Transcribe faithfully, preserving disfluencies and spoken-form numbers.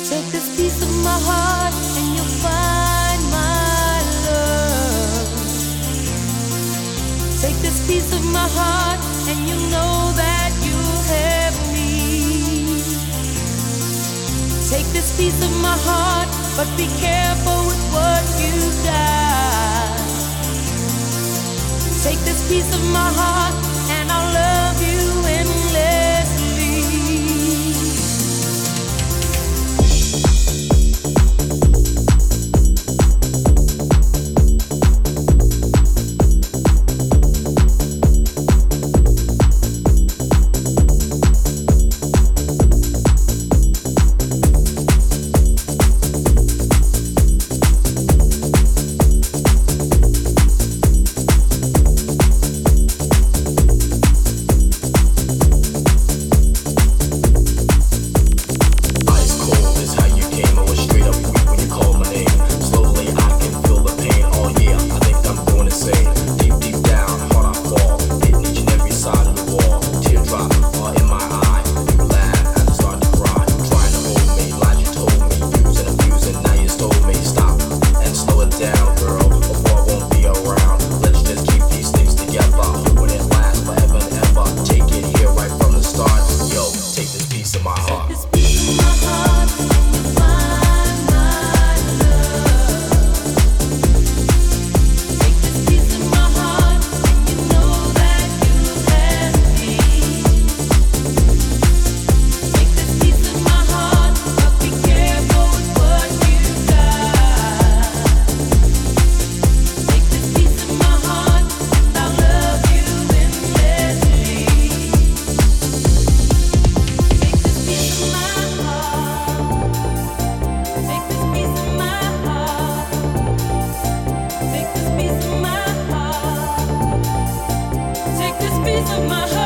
Take this piece of my heart and you'll find my love. Take this piece of my heart and you know that you have me. Take this piece of my heart, but be careful with what you got. Take this piece of my heart and I'll love you endlessly. Piece of my heart.